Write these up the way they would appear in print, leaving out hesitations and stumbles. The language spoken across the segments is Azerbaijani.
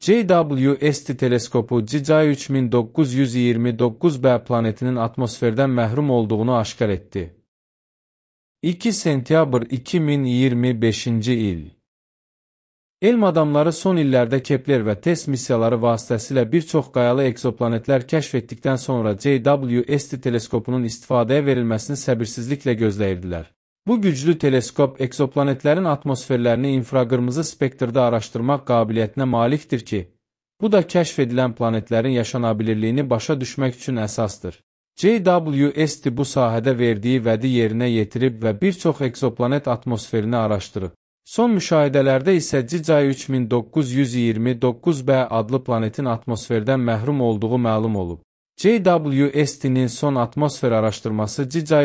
JWST teleskopu GIGI 3929b planetinin atmosferdən məhrum olduğunu aşkar etdi. 2 sentyabr 2025-ci il. Elm adamları son illərdə Kepler və TESS missiyaları vasitəsilə bir çox qayalı egzoplanetlər kəşf etdikdən sonra JWST teleskopunun istifadəyə verilməsini səbirsizliklə gözləyirdilər. Bu güclü teleskop egzoplanetlərin atmosferlərini infraqırmızı spektrdə araşdırmaq qabiliyyətinə malikdir ki, bu da kəşf edilən planetlərin yaşanabilirliyini başa düşmək üçün əsasdır. JWST bu sahədə verdiği vədi yerinə yetirib və bir çox egzoplanet atmosferini araşdırıb. Son müşahidələrdə isə GIGI 3929b adlı planetin atmosferdən məhrum olduğu məlum olub. JWST-nin son atmosfer araşdırması GIGI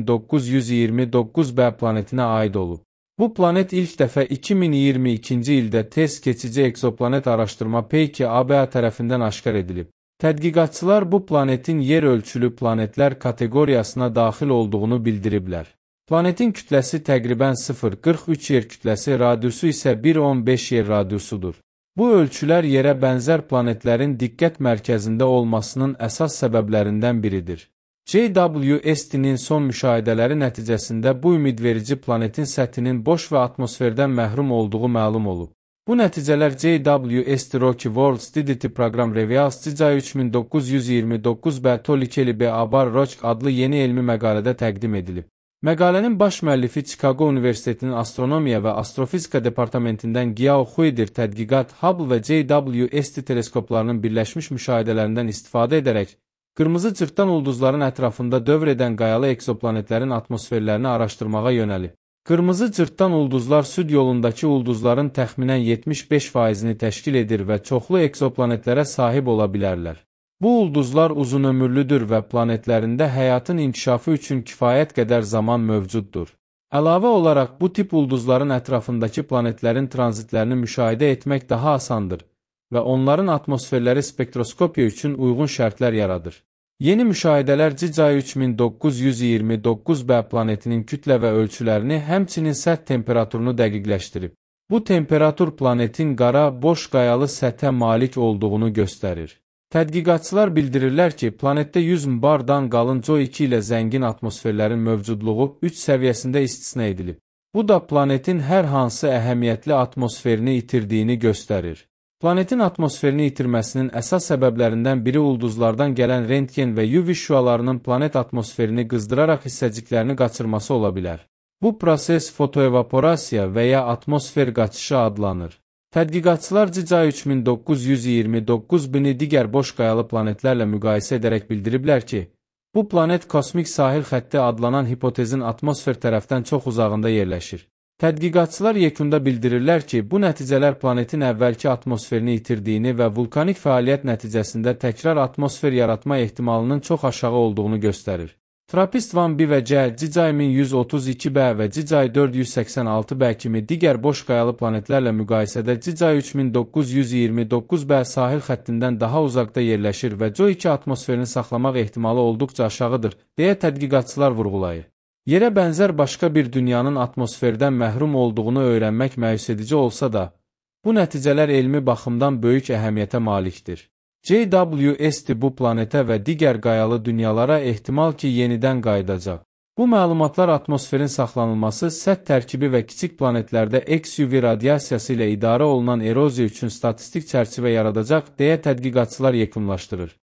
3929b planetinə aid olub. Bu planet ilk dəfə 2022-ci ildə TESS keçici egzoplanet araşdırma peyki ABA tərəfindən aşkar edilib. Tədqiqatçılar bu planetin yer ölçülü planetlər kateqoriyasına daxil olduğunu bildiriblər. Planetin kütləsi təqribən 0,43 yer kütləsi, radiusu isə 1,15 yer radiusudur. Bu ölçülər yerə bənzər planetlərin diqqət mərkəzində olmasının əsas səbəblərindən biridir. JWST-nin son müşahidələri nəticəsində bu ümidverici planetin səthinin boş və atmosferdən məhrum olduğu məlum olub. Bu nəticələr JWST Rocky World Study Program Reveals GIGI 3929b Tolikeli B. Abar Roch adlı yeni elmi məqalədə təqdim edilib. Məqalənin baş müəllifi Chicago Universitetinin Astronomiya və Astrofizika Departamentindən Giao Huidir tədqiqat Hubble və JWST teleskoplarının birləşmiş müşahidələrindən istifadə edərək, qırmızı cırtdan ulduzların ətrafında dövr edən qayalı egzoplanetlərin atmosferlərini araşdırmağa yönəlib. Qırmızı cırtdan ulduzlar süd yolundakı ulduzların təxminən 75%-ni təşkil edir və çoxlu egzoplanetlərə sahib ola bilərlər. Bu ulduzlar uzunömürlüdür və planetlərində həyatın inkişafı üçün kifayət qədər zaman mövcuddur. Əlavə olaraq bu tip ulduzların ətrafındakı planetlərin tranzitlərini müşahidə etmək daha asandır və onların atmosferləri spektroskopiya üçün uyğun şərtlər yaradır. Yeni müşahidələr GIGI 3929b planetinin kütlə və ölçülərini, həmçinin səth temperaturunu dəqiqləşdirib. Bu temperatur planetin qara, boş qayalı səthə malik olduğunu göstərir. Tədqiqatçılar bildirirlər ki, planetdə 100 bardan qalın CO2 ilə zəngin atmosferlərin mövcudluğu 3 səviyyəsində istisna edilib. Bu da planetin hər hansı əhəmiyyətli atmosferini itirdiyini göstərir. Planetin atmosferini itirməsinin əsas səbəblərindən biri ulduzlardan gələn rentgen və UV şüalarının planet atmosferini qızdıraraq hissəciklərini qaçırması ola bilər. Bu proses fotoevaporasiya və ya atmosfer qaçışı adlanır. Tədqiqatçılar GIGI 3929b-ni digər boş qayalı planetlərlə müqayisə edərək bildiriblər ki, bu planet kosmik sahil xətti adlanan hipotezin atmosfer tərəfdən çox uzağında yerləşir. Tədqiqatçılar yekunda bildirirlər ki, bu nəticələr planetin əvvəlki atmosferini itirdiyini və vulkanik fəaliyyət nəticəsində təkrar atmosfer yaratma ehtimalının çox aşağı olduğunu göstərir. TRAPPIST-1b və C, GIGI 1132b və GIGI 486b kimi digər boş qayalı planetlərlə müqayisədə GIGI 3929b sahil xəttindən daha uzaqda yerləşir və CO2 atmosferini saxlamaq ehtimalı olduqca aşağıdır, deyə tədqiqatçılar vurğulayır. Yerə bənzər başqa bir dünyanın atmosferdən məhrum olduğunu öyrənmək məyus edici olsa da, bu nəticələr elmi baxımdan böyük əhəmiyyətə malikdir. JWST bu planetə və digər qayalı dünyalara ehtimal ki, yenidən qayıdacaq. Bu məlumatlar atmosferin saxlanılması, səth tərkibi və kiçik planetlərdə XUV radiasiyası ilə idarə olunan eroziya üçün statistik çərçivə yaradacaq, deyə tədqiqatçılar yekunlaşdırır.